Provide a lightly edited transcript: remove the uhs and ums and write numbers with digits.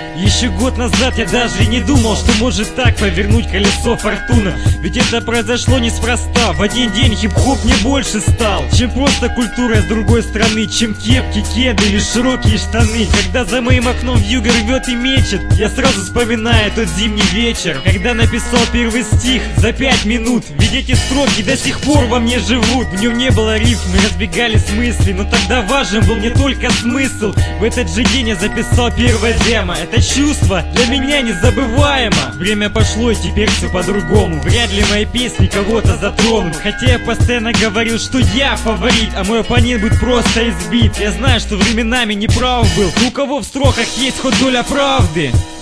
Еще год назад я даже и не думал, что может так повернуть колесо фортуна. Ведь это произошло неспроста. В один день хип-хоп не больше стал, чем просто культура с другой страны, чем кепки, кеды или широкие штаны. Когда за моим окном вьюга рвет и мечет, я сразу вспоминаю тот зимний вечер, когда написал первый стих за 5 минут. Ведь эти строки до сих пор во мне живут. В нем не было рифм, мы разбегались мысли, но тогда важен был не только смысл. В этот же день я записал первое демо. Это чувство для меня незабываемо. Время пошло и теперь все по-другому. Вряд ли мои песни кого-то затронут, хотя я постоянно говорил, что я фаворит, а мой оппонент будет просто избит. Я знаю, что временами не прав был, но у кого в строках есть хоть доля правды.